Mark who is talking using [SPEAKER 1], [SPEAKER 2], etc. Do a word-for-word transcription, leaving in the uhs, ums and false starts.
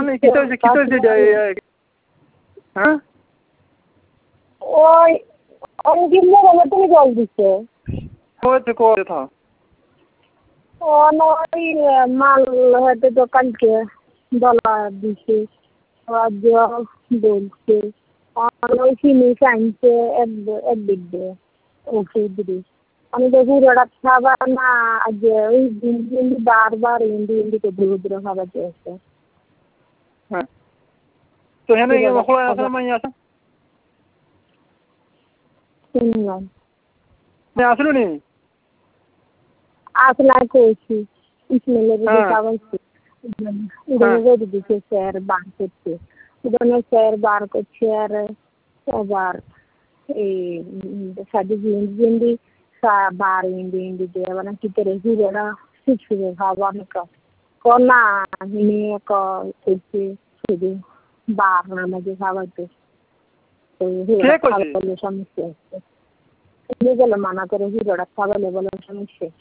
[SPEAKER 1] মানে কি তো কি তো হ্যাঁ
[SPEAKER 2] ওই অনেকদিন ধরে তুমি জল দিচ্ছে
[SPEAKER 1] কই তো কই থা
[SPEAKER 2] ও নয় মাল হয়তো দোকানকে বলা দিছে আজ বলছে আর ওই জিনিস আনছে এক এক দিকে ওষুধ দিয়ে আমি দেখি ওরা খাবার না আজ ওই দিন দিন বারবার ইন্দি ইন্দি করে ধীরে ধীরে খাবার চেয়েছে
[SPEAKER 1] হ্যাঁ তো হ্যাঁ খোলা আছে মাই আছে
[SPEAKER 2] শুনলাম
[SPEAKER 1] আসলো নি
[SPEAKER 2] আসলা কইছি ইসমাইলের খাবার উদয় দিছে স্যার বার করছে উদয় স্যার বার করছে আর আবার এই সাদি জিন্দি বার ইন্দি ইন্দি দিয়ে মানে কি করে হিরেরা শিখছে খাবার না কোনা নিয়ে কইছে শুধু বার নামে যে খাবারতে তো সমস্যা গেলে মানা করে হিরোটা খাবালে বলে সমস্যা